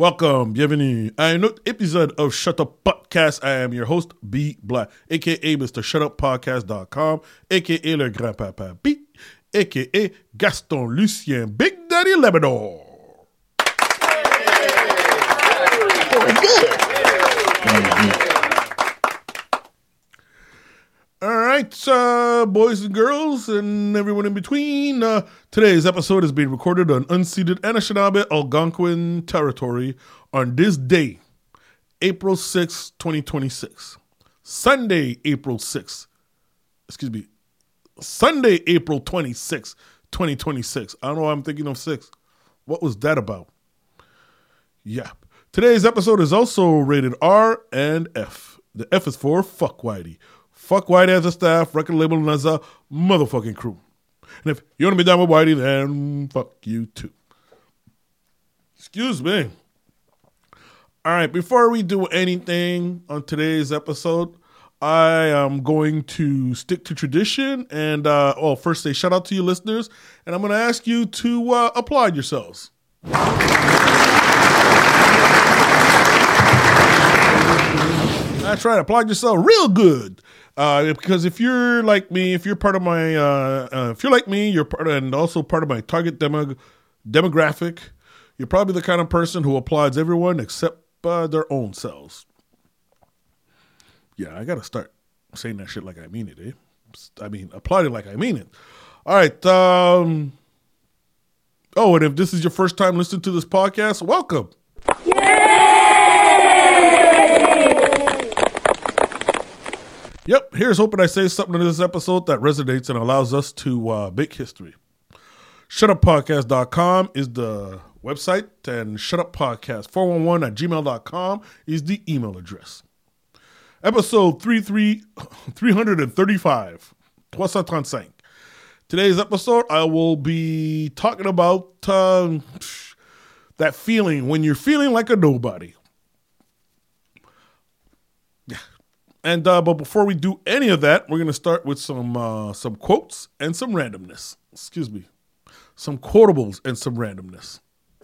Welcome, bienvenue à un autre épisode of Shut Up Podcast. I am your host, B Black, a.k.a. Mr. ShutUpPodcast.com, a.k.a. Le Grand-Papa B, a.k.a. Gaston Lucien Big Daddy Labrador. All right, boys and girls and everyone in between. Today's episode is being recorded on unceded Anishinaabe Algonquin territory on this day, April 6, 2026. Sunday, April 26, 2026. I don't know why I'm thinking of 6. What was that about? Yeah. Today's episode is also rated R and F. The F is for Fuck Whitey. Fuck Whitey as a staff, record label, and as a motherfucking crew. And if you want to be down with Whitey, then fuck you too. Excuse me. All right, before we do anything on today's episode, I am going to stick to tradition and, first say shout out to you listeners, and I'm going to ask you to applaud yourselves. That's right, applaud yourself real good. Because if you're like me, if you're part of my, if you're like me, you're part of, and also part of my target demographic, you're probably the kind of person who applauds everyone except their own selves. Yeah, I got to start saying that shit like I mean it, eh? I mean, applaud it like I mean it. All right. And if this is your first time listening to this podcast, welcome. Yep, here's hoping I say something in this episode that resonates and allows us to make history. ShutUpPodcast.com is the website, and ShutUpPodcast411@gmail.com is the email address. Episode 335, 335. Today's episode, I will be talking about that feeling when you're feeling like a nobody. And but before we do any of that, we're going to start with some quotes and some randomness. Excuse me. Some quotables and some randomness.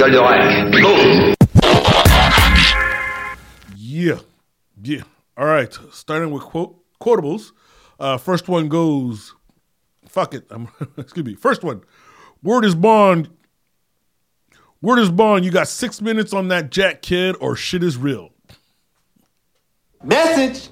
Yeah. All right. Starting with quotables. First one goes, fuck it. Excuse me. First one. Word is bond. You got 6 minutes on that jack, kid, or shit is real. Message.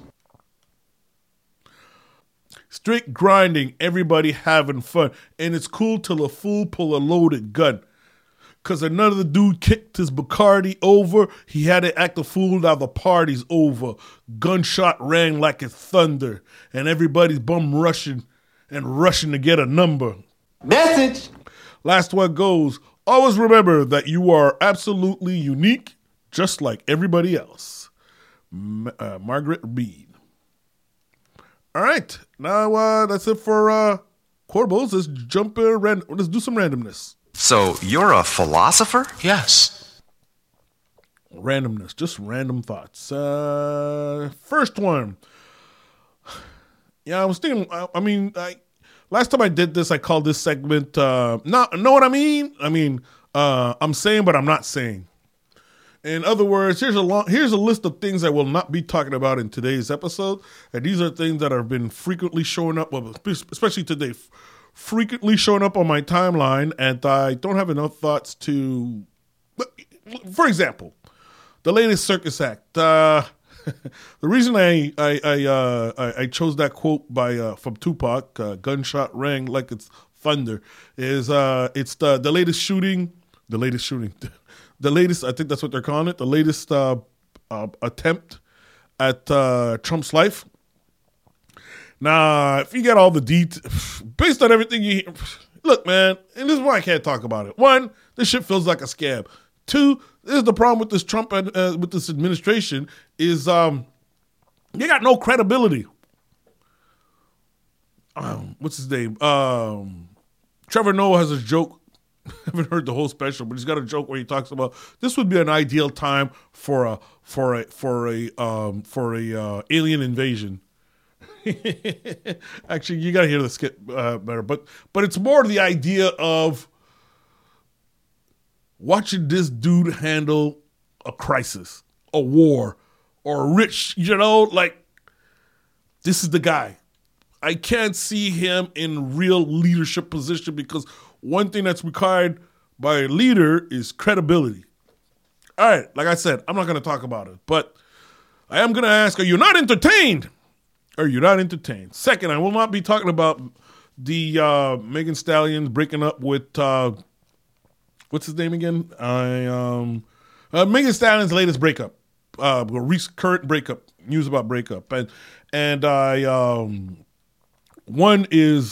Straight grinding, everybody having fun. And it's cool till a fool pull a loaded gun. Because another dude kicked his Bacardi over. He had to act a fool, now the party's over. Gunshot rang like it's thunder. And everybody's bum rushing to get a number. Message. Last one goes, always remember that you are absolutely unique, just like everybody else. Margaret Reed. All right, now that's it for quotables. Let's jump in. Let's do some randomness. So you're a philosopher? Yes. Randomness, just random thoughts. First one. Yeah, I was thinking. Last time I did this, I called this segment. Know what I mean? I'm saying, but I'm not saying. In other words, here's a list of things I will not be talking about in today's episode, and these are things that have been frequently showing up, especially today, frequently showing up on my timeline, and I don't have enough thoughts to. For example, the latest circus act. The reason I chose that quote from Tupac, "Gunshot rang like it's thunder," is it's the latest shooting. The latest, I think that's what they're calling it, the latest attempt at Trump's life. Now, if you get all the details, based on everything you hear, look, man, and this is why I can't talk about it. 1, this shit feels like a scam. 2, this is the problem with this Trump and with this administration is you got no credibility. What's his name? Trevor Noah has a joke. I haven't heard the whole special, but he's got a joke where he talks about this would be an ideal time for a alien invasion. Actually, you got to hear the skit better, but it's more the idea of watching this dude handle a crisis, a war, or a rich, like, this is the guy. I can't see him in real leadership position because one thing that's required by a leader is credibility. All right, like I said, I'm not going to talk about it, but I am going to ask, are you not entertained? Are you not entertained? Second, I will not be talking about the Megan Stallion breaking up with, what's his name again? Megan Stallion's latest breakup, current breakup, news about breakup. And one is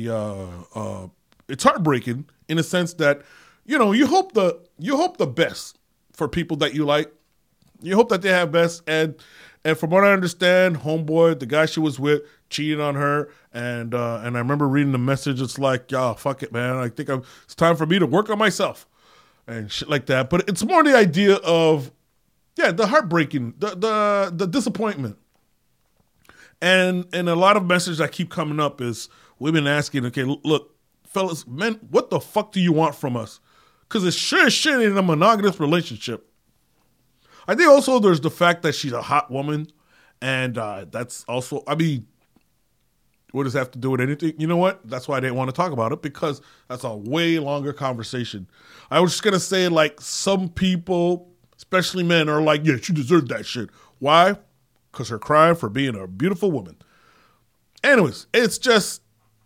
it's heartbreaking in a sense that, you hope the best for people that you like. You hope that they have best. And from what I understand, homeboy, the guy she was with, cheated on her. And I remember reading the message. It's like, y'all, fuck it, man. I think it's time for me to work on myself and shit like that. But it's more the idea of, the heartbreaking, the disappointment. And a lot of messages that keep coming up is women asking, okay, look, fellas, men, what the fuck do you want from us? Because it's sure as shit in a monogamous relationship. I think also there's the fact that she's a hot woman, and that's also, what does that have to do with anything? You know what? That's why I didn't want to talk about it, because that's a way longer conversation. I was just going to say, like, some people, especially men, are like, yeah, she deserved that shit. Why? Because her crime for being a beautiful woman. Anyways, it's just,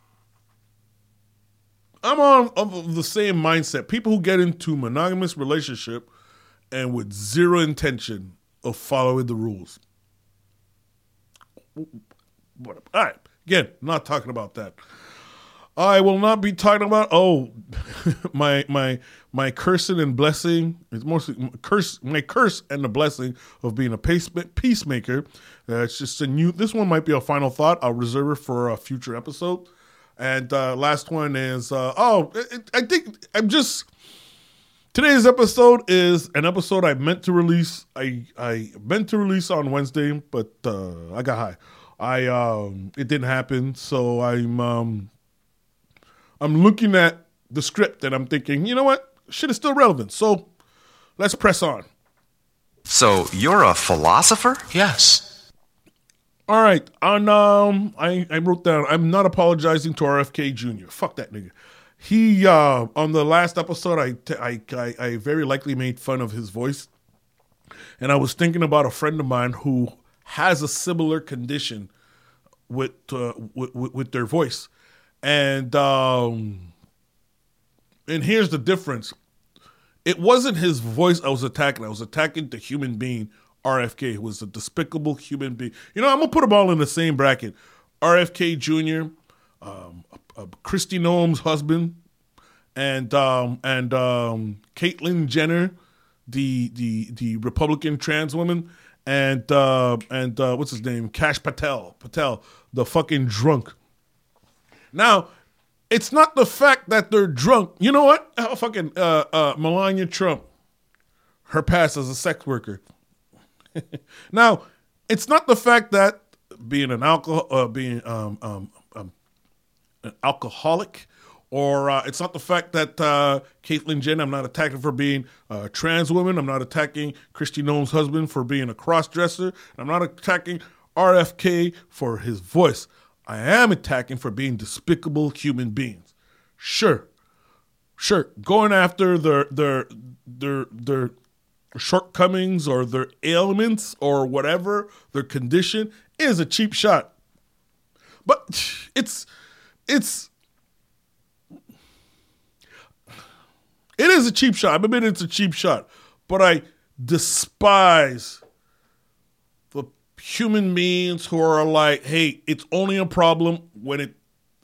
I'm of the same mindset. People who get into monogamous relationship and with zero intention of following the rules. All right. Again, not talking about that. I will not be talking about, my cursing and blessing. It's mostly my curse and the blessing of being a peacemaker. It's just this one might be a final thought. I'll reserve it for a future episode. And last one is, today's episode is an episode I meant to release. I meant to release on Wednesday, but I got high. It didn't happen, so I'm looking at the script and I'm thinking, you know what? Shit is still relevant. So let's press on. So you're a philosopher? Yes. All right. I wrote down, I'm not apologizing to RFK Jr. Fuck that nigga. He on the last episode, I very likely made fun of his voice, and I was thinking about a friend of mine who has a similar condition with their voice, and here's the difference. It wasn't his voice I was attacking. I was attacking the human being, RFK, who was a despicable human being. I'm gonna put them all in the same bracket. RFK Jr., Kristi Noem's husband, and Caitlyn Jenner, the Republican trans woman, and what's his name, Kash Patel, the fucking drunk. Now, it's not the fact that they're drunk. You know what? Fucking Melania Trump, her past as a sex worker. Now, it's not the fact that being an alcoholic, or it's not the fact that Caitlyn Jenner, I'm not attacking for being a trans woman. I'm not attacking Kristi Noem's husband for being a cross-dresser. I'm not attacking RFK for his voice. I am attacking for being despicable human beings. Sure, going after their shortcomings or their ailments or whatever, their condition, is a cheap shot. But it is a cheap shot. I admit it's a cheap shot. But I despise the human beings who are like, hey, it's only a problem when it...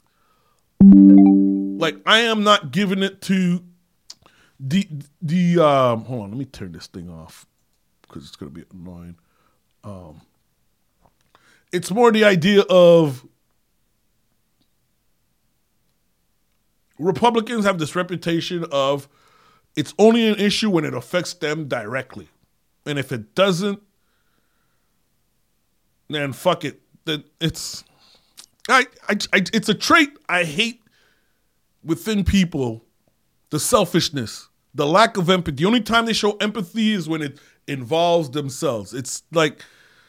Like, I am not giving it to hold on, let me turn this thing off because it's going to be annoying. It's more the idea of Republicans have this reputation of it's only an issue when it affects them directly. And if it doesn't, then fuck it. Then it's a trait I hate within people, the selfishness, the lack of empathy. The only time they show empathy is when it involves themselves. It's like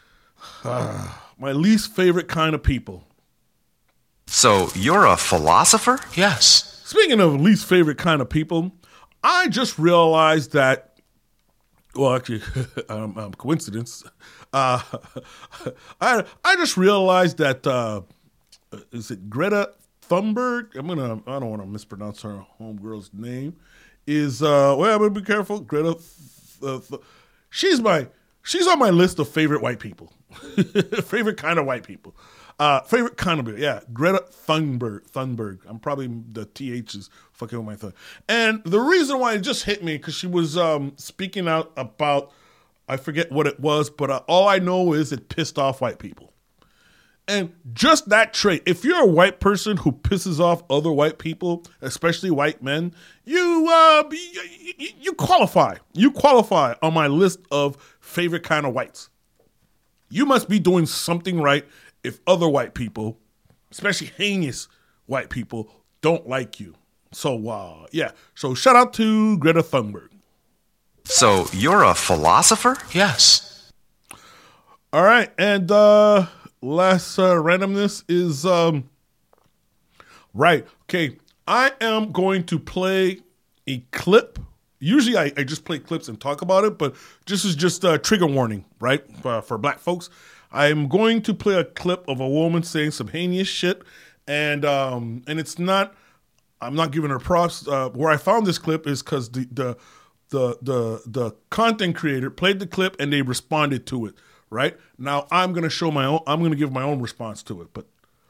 my least favorite kind of people. So you're a philosopher? Yes. Speaking of least favorite kind of people, I just realized that, well, actually, coincidence. I just realized that, is it Greta Thunberg? I don't want to mispronounce her homegirl's name. Is, well, I'm going to be careful. Greta, she's on my list of favorite white people. Favorite kind of white people. Favorite kind of, yeah, Greta Thunberg. I'm probably, the TH is fucking with my thumb. And the reason why it just hit me, because she was speaking out about, I forget what it was, but all I know is it pissed off white people. And just that trait, if you're a white person who pisses off other white people, especially white men, you qualify. You qualify on my list of favorite kind of whites. You must be doing something right if other white people, especially heinous white people, don't like you. So, yeah. So shout out to Greta Thunberg. So you're a philosopher? Yes. All right. And last randomness is, right. Okay. I am going to play a clip. Usually I just play clips and talk about it, but this is just a trigger warning, right? For black folks. I'm going to play a clip of a woman saying some heinous shit, and it's not. I'm not giving her props. Where I found this clip is because the content creator played the clip and they responded to it. Right now, I'm gonna show my own. I'm gonna give my own response to it. But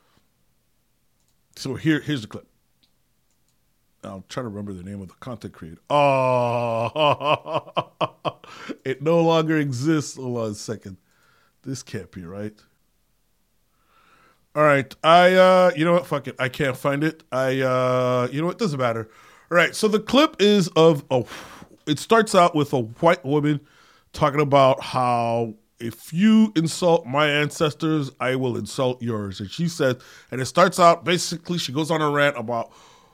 so here's the clip. I'll try to remember the name of the content creator. Oh, it no longer exists. Hold on a second. This can't be right. All right. You know what? Fuck it. I can't find it. You know what? Doesn't matter. All right. So the clip is it starts out with a white woman talking about how if you insult my ancestors, I will insult yours. And she says, and it starts out basically, she goes on a rant about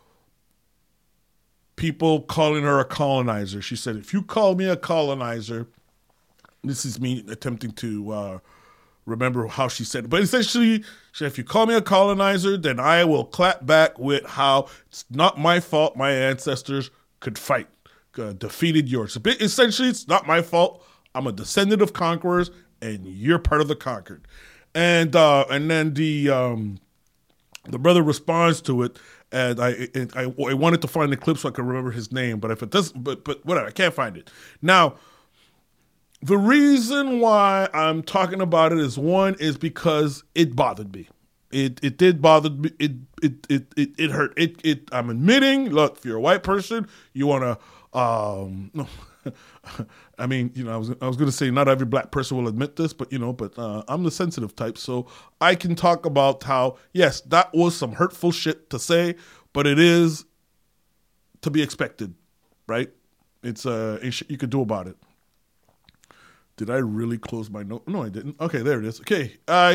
people calling her a colonizer. She said, if you call me a colonizer, this is me attempting to remember how she said it. But essentially, she said, if you call me a colonizer, then I will clap back with how it's not my fault my ancestors could fight, defeated yours. So essentially, it's not my fault. I'm a descendant of conquerors, and you're part of the conquered. And then the brother responds to it. And I wanted to find the clip so I could remember his name, but if it doesn't, but whatever, I can't find it. Now, the reason why I'm talking about it is because it bothered me. It did bother me. It hurt. I'm admitting. Look, if you're a white person, you want to. No, I mean, you know, I was going to say not every black person will admit this, but I'm the sensitive type, so I can talk about how yes, that was some hurtful shit to say, but it is to be expected, right? It's you could do about it. Did I really close my note? No, I didn't. Okay, there it is. Okay,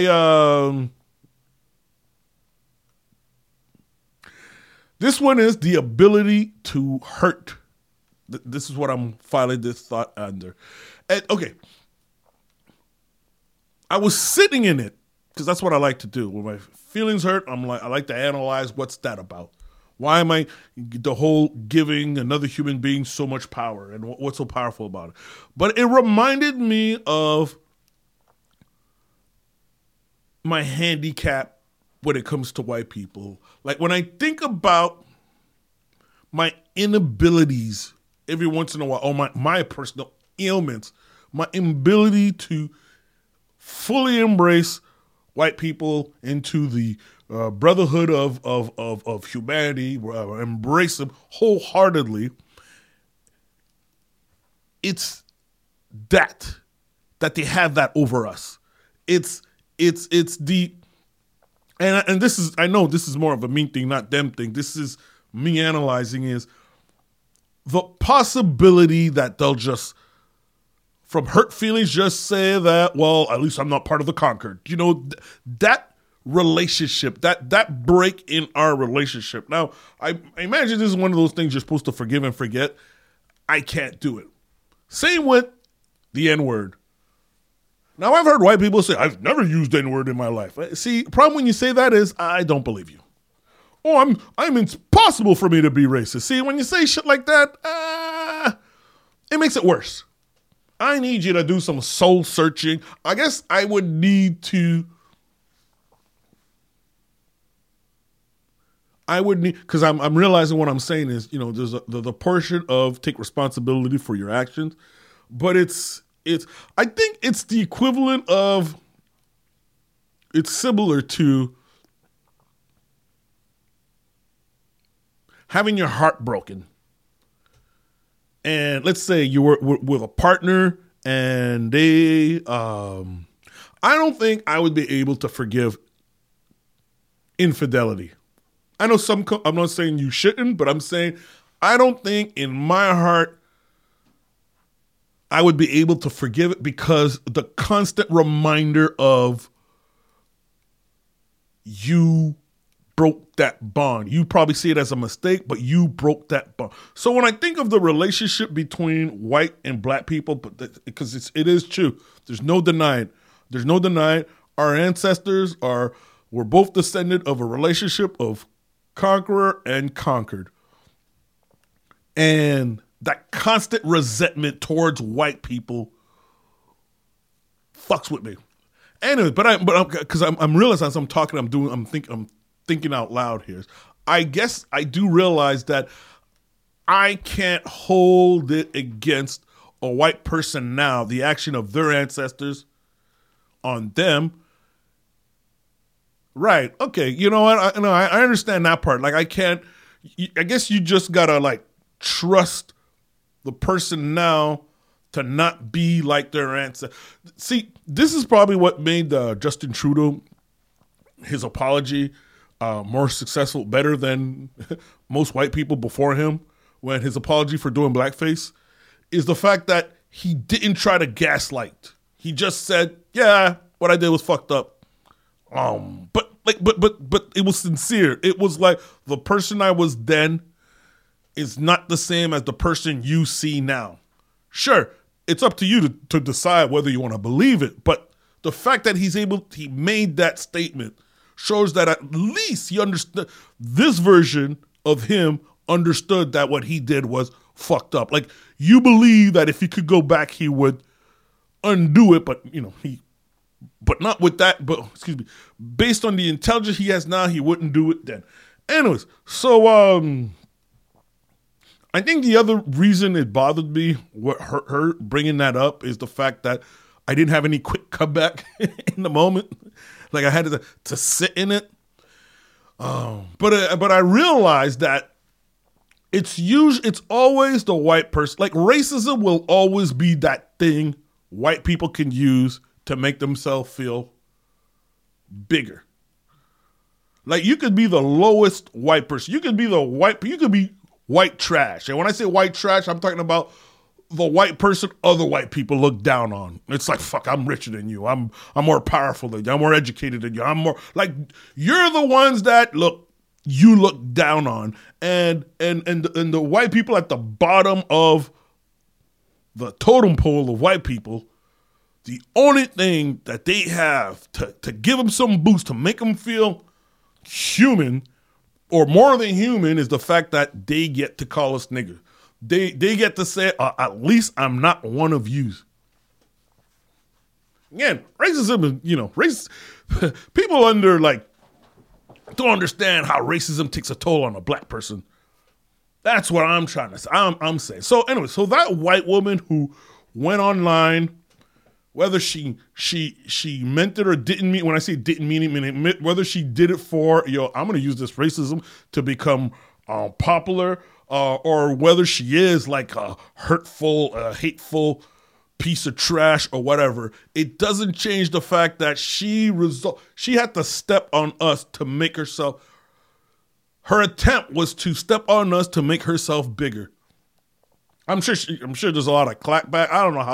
this one is the ability to hurt. This is what I'm filing this thought under. And, okay. I was sitting in it because that's what I like to do. When my feelings hurt, I like to analyze what's that about. Why am I the whole giving another human being so much power and what's so powerful about it? But it reminded me of my handicap when it comes to white people. Like when I think about my inabilities every once in a while, or my personal ailments, my inability to fully embrace white people into the brotherhood of humanity, embrace them wholeheartedly. It's that they have that over us. It's the and this is, I know this is more of a me thing, not them thing. This is me analyzing is the possibility that they'll just, from hurt feelings, just say that, well, at least I'm not part of the conquered. You know, that relationship, that break in our relationship. Now, I imagine this is one of those things you're supposed to forgive and forget. I can't do it. Same with the N-word. Now, I've heard white people say, I've never used N-word in my life. See, the problem when you say that is, I don't believe you. Oh, it's impossible for me to be racist. See, when you say shit like that, it makes it worse. I need you to do some soul searching. I guess I would need to. Because I'm realizing what I'm saying is, there's the portion of take responsibility for your actions, but I think it's the equivalent of, it's similar to having your heart broken. And let's say you were with a partner and they, I don't think I would be able to forgive infidelity. I know I'm not saying you shouldn't, but I'm saying I don't think in my heart I would be able to forgive it because the constant reminder of you broke that bond. You probably see it as a mistake, but you broke that bond. So when I think of the relationship between white and black people, because it is true, there's no denying. There's no denying our ancestors were both descended of a relationship of conqueror and conquered. And that constant resentment towards white people fucks with me. Anyway, because I'm realizing as I'm talking, I'm thinking out loud here. I guess I do realize that I can't hold it against a white person now, the action of their ancestors on them. Right. Okay. You know what? I understand that part. Like, I guess you just gotta trust the person now to not be like their ancestors. See, this is probably what made Justin Trudeau, his apology, more successful, better than most white people before him, when his apology for doing blackface is the fact that he didn't try to gaslight. He just said, yeah, what I did was fucked up. But it was sincere. It was like, the person I was then is not the same as the person you see now. Sure, it's up to you to decide whether you want to believe it, but the fact that he made that statement shows that at least he understood, this version of him understood that what he did was fucked up. Like, you believe that if he could go back, he would undo it, but but not with that, based on the intelligence he has now, he wouldn't do it then. Anyways, so I think the other reason it bothered me, what her bringing that up, is the fact that I didn't have any quick comeback in the moment. Like, I had to sit in it. But I realized that it's always the white person. Like, racism will always be that thing white people can use to make themselves feel bigger. Like, you could be the lowest white person. You could be white trash. And when I say white trash, I'm talking about the white person other white people look down on. It's like, fuck, I'm richer than you. I'm more powerful than you. I'm more educated than you. I'm more like, you're the ones that you look down on. And the white people at the bottom of the totem pole of white people, the only thing that they have to give them some boost, to make them feel human or more than human, is the fact that they get to call us nigger. They get to say, at least I'm not one of yous. Again, racism is, people don't understand how racism takes a toll on a black person. That's what I'm trying to say. I'm saying. So anyway, so that white woman who went online, whether she meant it or didn't mean, when I say didn't mean it, whether she did it for, I'm going to use this racism to become popular, or whether she is like a hurtful, hateful piece of trash or whatever, it doesn't change the fact that she had to step on us to make herself, her attempt was to step on us to make herself bigger. I'm sure there's a lot of clapback. I don't know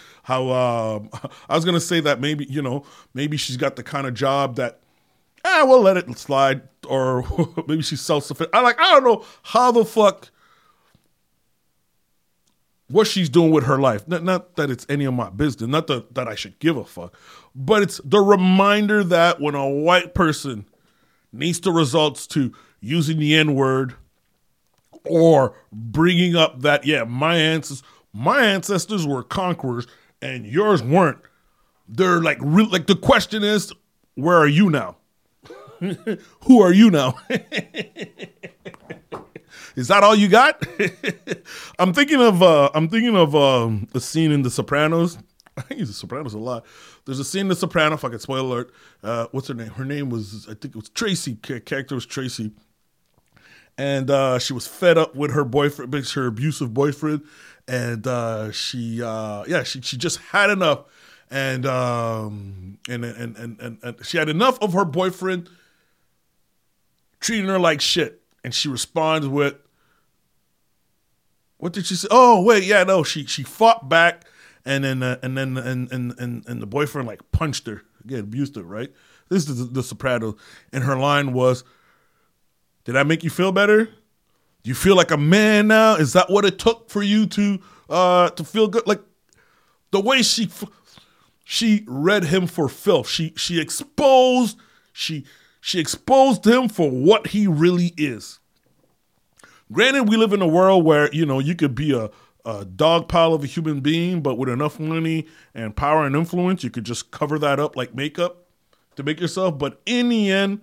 I was going to say that maybe she's got the kind of job that, we'll let it slide, or maybe she's self-sufficient. I don't know how the fuck what she's doing with her life. Not that it's any of my business, not that I should give a fuck, but it's the reminder that when a white person needs to resorts to using the N-word or bringing up that, yeah, my ancestors were conquerors and yours weren't. They're like, like the question is, where are you now? Who are you now? Is that all you got? I'm thinking of a scene in The Sopranos. I use The Sopranos a lot. There's a scene in The Sopranos, if I could spoil alert. What's her name? Her name was, I think it was Tracy. Character was Tracy. And she was fed up with her boyfriend, her abusive boyfriend. And she just had enough. And she had enough of her boyfriend treating her like shit. And she responds with, what did she say? Oh, wait, yeah, no, she fought back, and then the boyfriend like punched her, again, abused her, right? This is the Sopranos, and her line was, "Did I make you feel better? Do you feel like a man now? Is that what it took for you to feel good?" Like the way she read him for filth. She exposed him for what he really is. Granted, we live in a world where, you could be a dog pile of a human being, but with enough money and power and influence, you could just cover that up like makeup to make yourself. But in the end,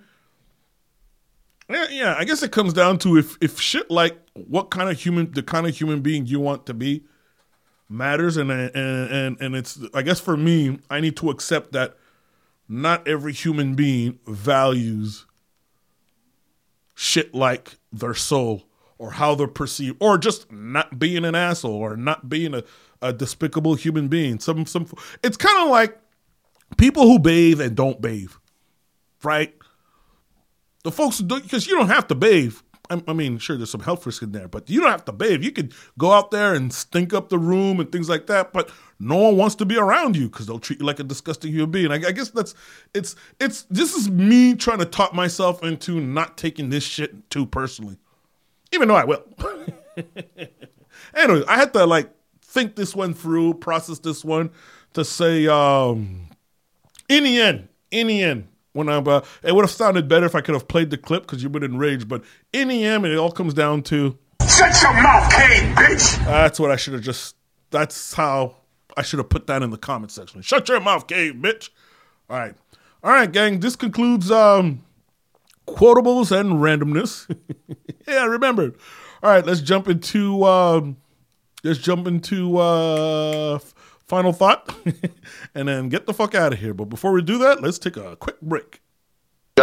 yeah, I guess it comes down to if shit like the kind of human being you want to be matters, and it's, I guess for me, I need to accept that not every human being values shit like their soul or how they're perceived, or just not being an asshole or not being a despicable human being. It's kind of like people who bathe and don't bathe, right? The folks who do, because you don't have to bathe. I mean, sure, there's some health risk in there, but you don't have to bathe. You could go out there and stink up the room and things like that, but no one wants to be around you because they'll treat you like a disgusting human being. I guess this is me trying to talk myself into not taking this shit too personally, even though I will. Anyway, I had to think this one through, process this one to say, in the end, when it would have sounded better if I could have played the clip because you've been enraged, but in the end, it all comes down to, shut your mouth, Cade, bitch. That's how I should have put that in the comment section. Shut your mouth, Cade, bitch. All right, gang. This concludes quotables and randomness. Yeah, I remembered. All right, let's jump into final thought and then get the fuck out of here. But before we do that, let's take a quick break. All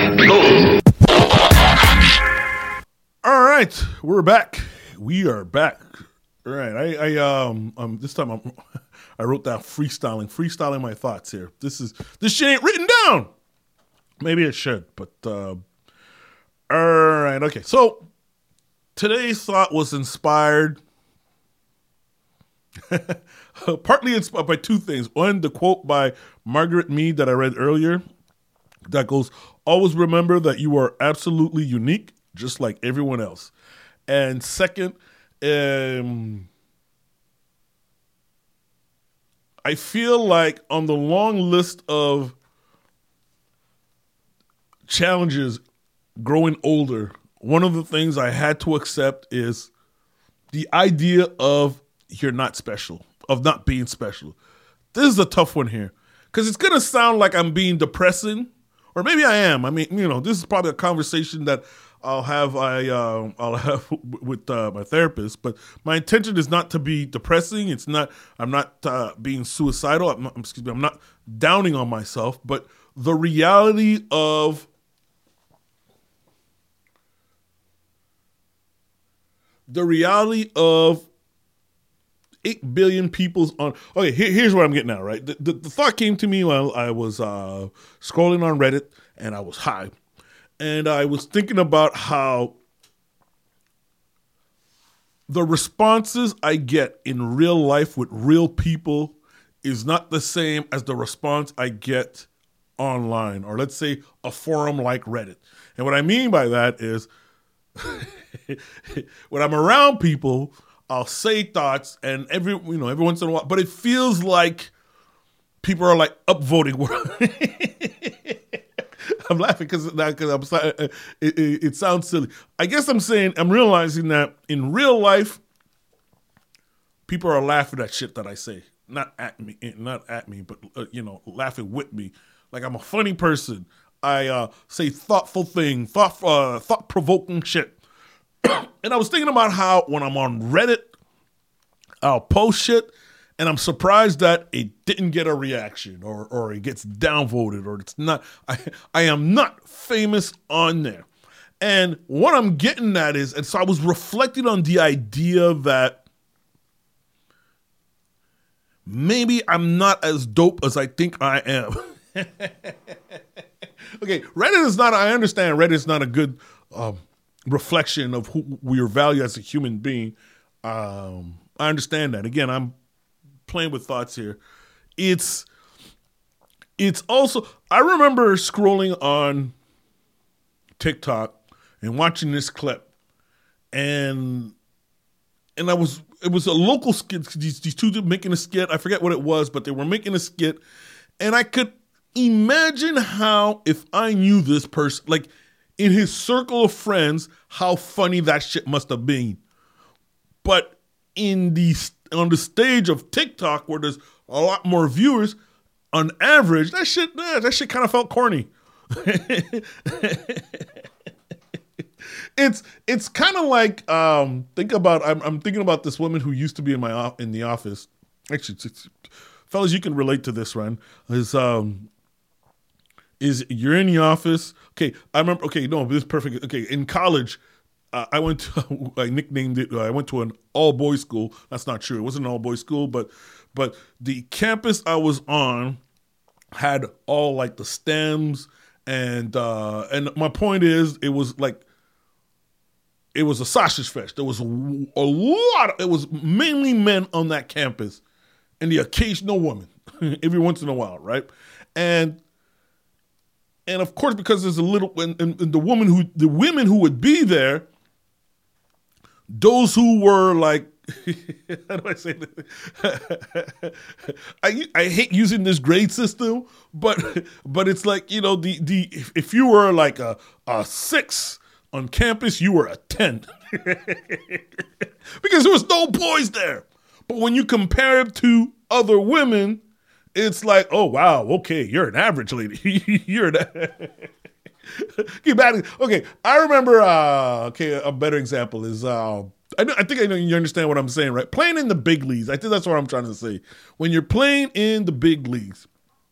right, we're back. We are back. All right, I this time I wrote down freestyling my thoughts here. This shit ain't written down. Maybe it should, but all right, okay. So today's thought was inspired. Partly inspired by two things. One, the quote by Margaret Mead that I read earlier that goes, "Always remember that you are absolutely unique, just like everyone else." And second, I feel like on the long list of challenges growing older, one of the things I had to accept is the idea of you're not special, of not being special. This is a tough one here because it's going to sound like I'm being depressing, or maybe I am. I mean, this is probably a conversation that I'll have with my therapist, but my intention is not to be depressing. I'm not being suicidal. I'm not downing on myself, but the reality of the reality of 8 billion people's on. Okay, here's what I'm getting at, right? The thought came to me while I was scrolling on Reddit and I was high. And I was thinking about how the responses I get in real life with real people is not the same as the response I get online, or let's say a forum like Reddit. And what I mean by that is when I'm around people, I'll say thoughts, and every once in a while, but it feels like people are like upvoting. I'm laughing because I'm sorry. It sounds silly. I guess I'm realizing that in real life, people are laughing at shit that I say. Not at me, but laughing with me. Like I'm a funny person. I say thoughtful things, thought-provoking shit. And I was thinking about how when I'm on Reddit, I'll post shit, and I'm surprised that it didn't get a reaction, or it gets downvoted, or it's not. I am not famous on there. And what I'm getting at is, and so I was reflecting on the idea that maybe I'm not as dope as I think I am. Okay, Reddit is not, I understand Reddit is not a good reflection of who we value as a human being. I understand that. Again, I'm playing with thoughts here. It's also, I remember scrolling on TikTok and watching this clip, and it was a local skit. These two making a skit. I forget what it was, but they were making a skit, and I could imagine how, if I knew this person, like in his circle of friends, how funny that shit must have been. But on the stage of TikTok, where there's a lot more viewers, on average, that shit kind of felt corny. It's kind of like I'm thinking about this woman who used to be in the office. Actually, fellas, you can relate to this, Ren. Is you're in the office? Okay, I remember. Okay, no, this is perfect. Okay, in college, I nicknamed it. I went to an all boys school. That's not true. It wasn't an all boys school, but the campus I was on had all like the stems, and my point is, it was a sausage fest. There was it was mainly men on that campus, and the occasional woman every once in a while, right? And of course, because there's a little, and the women who would be there, those who were like, how do I say that? I hate using this grade system, but it's like, if you were like a 6 on campus, you were a 10 because there was no boys there. But when you compare it to other women, it's like, oh wow, okay, you're an average lady. You're okay. I remember. A better example is I think I know you understand what I'm saying, right? Playing in the big leagues. I think that's what I'm trying to say. When you're playing in the big leagues,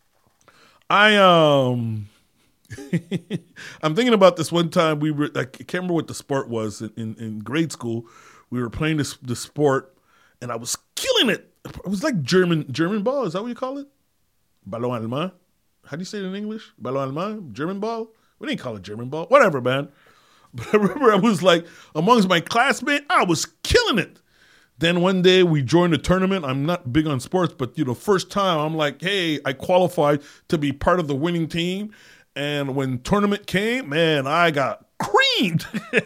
I'm thinking about this one time I can't remember what the sport was in grade school. We were playing the sport, and I was killing it. It was like German ball. Is that what you call it? Ballon allemand. How do you say it in English? Ballon allemand? German ball? We didn't call it German ball. Whatever, man. But I remember I was like, amongst my classmates, I was killing it. Then one day we joined a tournament. I'm not big on sports, but first time I'm like, hey, I qualified to be part of the winning team. And when tournament came, man, I got creamed.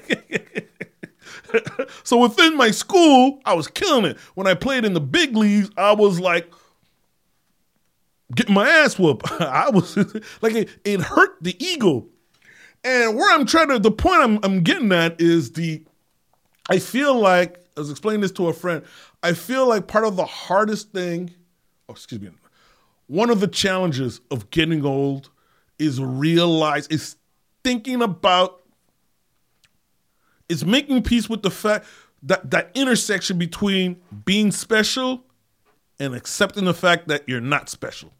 So within my school, I was killing it. When I played in the big leagues, I was like getting my ass whooped. I was like, it hurt the ego. And the point I'm getting at is I feel like, I was explaining this to a friend, I feel like part of the hardest thing, one of the challenges of getting old is making peace with the fact that intersection between being special and accepting the fact that you're not special.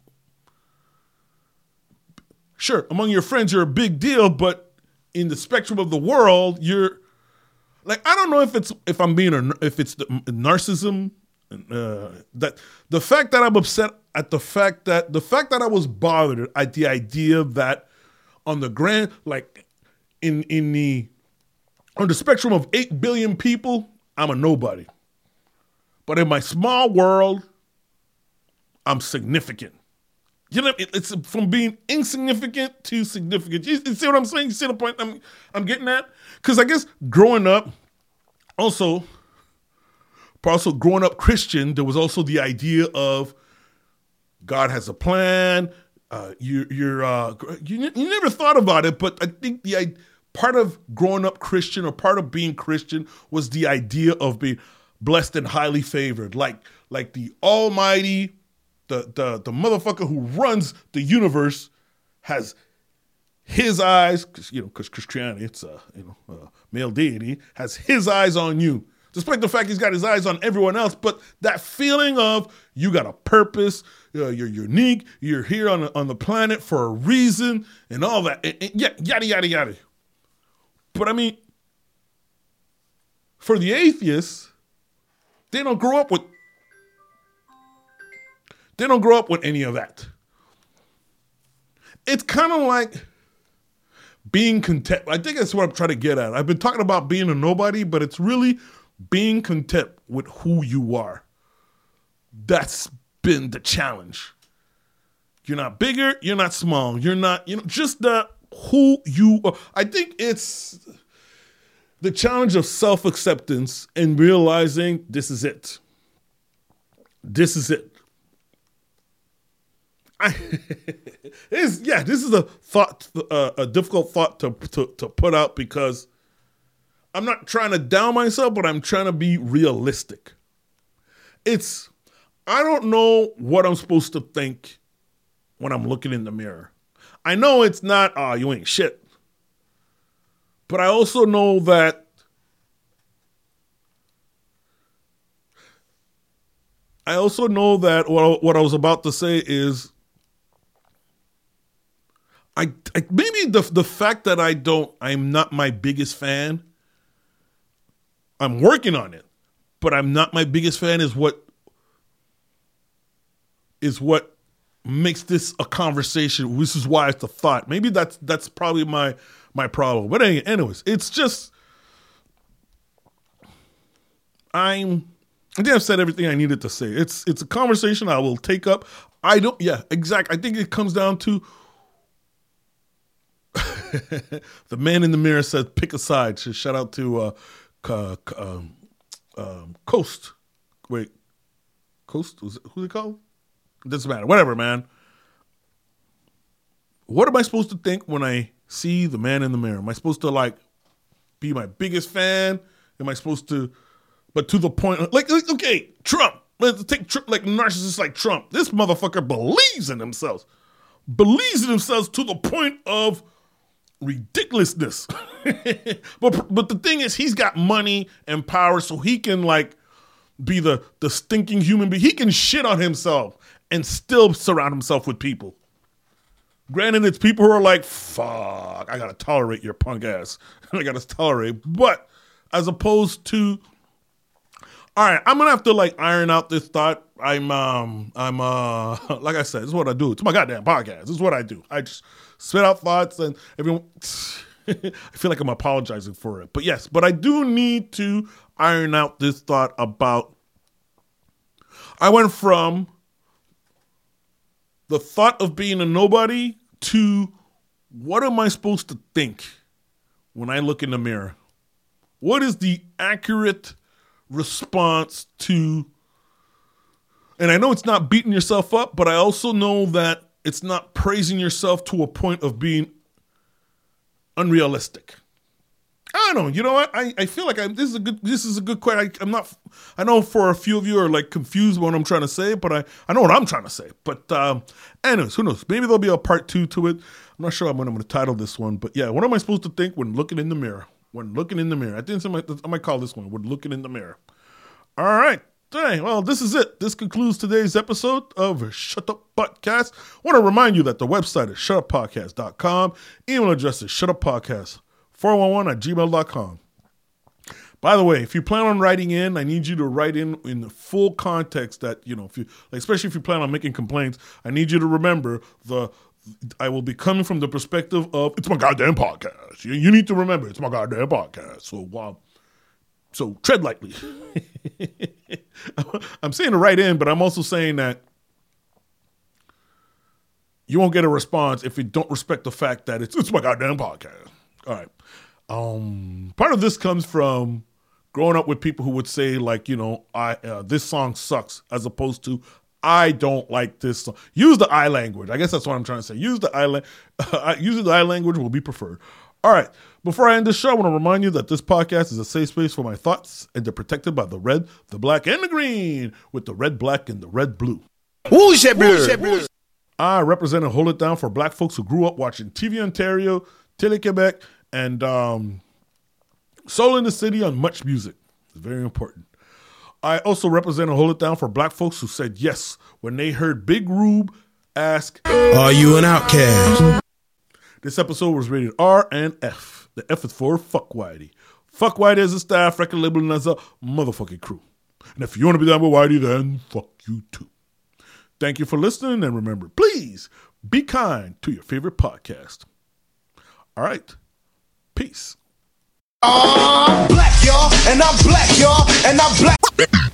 Sure, among your friends, you're a big deal, but in the spectrum of the world, you're like, I don't know if it's the narcissism, that the fact that I'm upset at the fact that I was bothered at the idea that on the grand, like on the spectrum of 8 billion people, I'm a nobody. But in my small world, I'm significant. It's from being insignificant to significant. You see what I'm saying? You see the point I'm getting at? Because I guess growing up, also, but also growing up Christian, there was also the idea of God has a plan. You never thought about it, but I think part of growing up Christian or part of being Christian was the idea of being blessed and highly favored, like the Almighty, the motherfucker who runs the universe has his eyes, because Christianity, it's a male deity, has his eyes on you. Despite the fact he's got his eyes on everyone else, but that feeling of you got a purpose, you're unique, you're here on the planet for a reason, and all that, and yada, yada, yada. But I mean, for the atheists, they don't grow up with any of that. It's kind of like being content. I think that's what I'm trying to get at. I've been talking about being a nobody, but it's really being content with who you are. That's been the challenge. You're not bigger, you're not small, you're not, just who you are. I think it's the challenge of self-acceptance and realizing this is it. This is it. This is a difficult thought to put out because I'm not trying to down myself, but I'm trying to be realistic. I don't know what I'm supposed to think when I'm looking in the mirror. I know it's not, you ain't shit. But I also know that what I was about to say is maybe the fact that I'm not my biggest fan. I'm working on it, but I'm not my biggest fan is what makes this a conversation. This is why it's a thought. Maybe that's probably my problem. But anyways, it's just I think I've said everything I needed to say. It's a conversation I will take up. I think it comes down to the man in the mirror said, pick a side. So shout out to Coast. Wait, Coast? Who's it called? It doesn't matter. Whatever, man. What am I supposed to think when I see the man in the mirror? Am I supposed to be my biggest fan? Am I supposed to, but to the point, okay, Trump. Let's take Trump, narcissists like Trump. This motherfucker believes in himself to the point of ridiculousness. but the thing is, he's got money and power, so he can be the stinking human being. He can shit on himself and still surround himself with people. Granted, it's people who are like, fuck, I gotta tolerate your punk ass. I gotta tolerate. But as opposed to, all right, I'm gonna have to iron out this thought. I'm like I said, this is what I do. It's my goddamn podcast. This is what I do. I just spit out thoughts and everyone, I feel like I'm apologizing for it. But yes, but I do need to iron out this thought about, I went from the thought of being a nobody to what am I supposed to think when I look in the mirror? What is the accurate response to, and I know it's not beating yourself up, but I also know that it's not praising yourself to a point of being unrealistic. I don't know. You know what? I feel like this is a good question. I know for a few of you are confused about what I'm trying to say, but I know what I'm trying to say. But anyways, who knows? Maybe there'll be a part 2 to it. I'm not sure what I'm going to title this one, but yeah, what am I supposed to think when looking in the mirror? When looking in the mirror. I think I might call this one "When Looking in the Mirror." All right. Dang, well, this is it. This concludes today's episode of Shut Up Podcast. I want to remind you that the website is shutuppodcast.com. Email address is shutuppodcast411@gmail.com. By the way, if you plan on writing in, I need you to write in the full context that, if you, especially if you plan on making complaints, I need you to remember I will be coming from the perspective of, it's my goddamn podcast. You need to remember, it's my goddamn podcast. So tread lightly. I'm saying to write in, but I'm also saying that you won't get a response if you don't respect the fact that it's my goddamn podcast. All right. Part of this comes from growing up with people who would say like, this song sucks, as opposed to I don't like this song. Use the I language. I guess that's what I'm trying to say. Using the I language will be preferred. All right. Before I end this show, I want to remind you that this podcast is a safe space for my thoughts, and they're protected by the red, the black, and the green, with the red, black, and the red, blue. Rouge et bleu. I represent and hold it down for black folks who grew up watching TV Ontario, Télé-Québec, and Soul in the City on Much Music. It's very important. I also represent and hold it down for black folks who said yes when they heard Big Rube ask, "Are you an outcast?" This episode was rated R and F. The F is for Fuck Whitey. Fuck Whitey as a staff, record label, and as a motherfucking crew. And if you want to be down with Whitey, then fuck you too. Thank you for listening, and remember, please be kind to your favorite podcast. All right. Peace. I'm black, y'all, and I'm black, y'all, and I'm black.